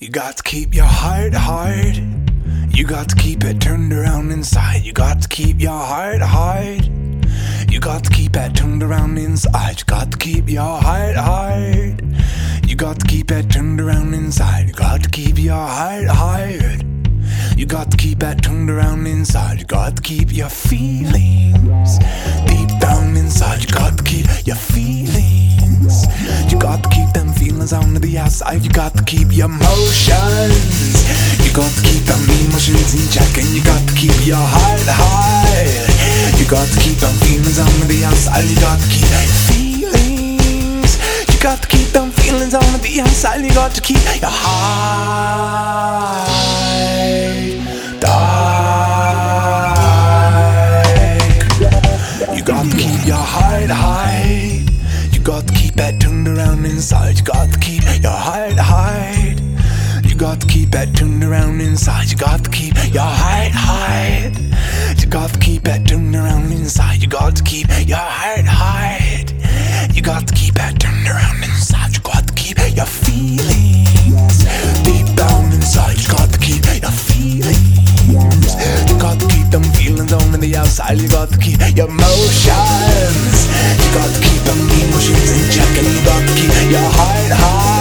You got to keep your heart hard. You got to keep it turned around inside. You got to keep your heart hard. You got to keep it turned around inside. You got to keep your heart hard. You got to keep it turned around inside. You got to keep your heart hard. You got to keep it turned around inside. You got to keep your feelings deep down inside. You got to keep your feelings. You got to keep them feelings on the outside. You got to keep your emotions. You got to keep them emotions in check. And you got to keep your heart high. You got to keep them feelings on the outside. You got to keep feelings. You got to keep them feelings on the outside. You got to keep your heart high. You got to keep your heart high. You got to keep it turned around inside. You got to keep your heart high. You got to keep it turned around inside. You got to keep your heart high. You got to keep it turned around inside. You got to keep your heart high. You got to keep it turned around inside. You got to keep your feelings deep down inside. You got to keep your feelings. You got to keep them feelings on the outside. You got to keep your emotions. You got to keep them emotions in check. And you got to keep your heart high.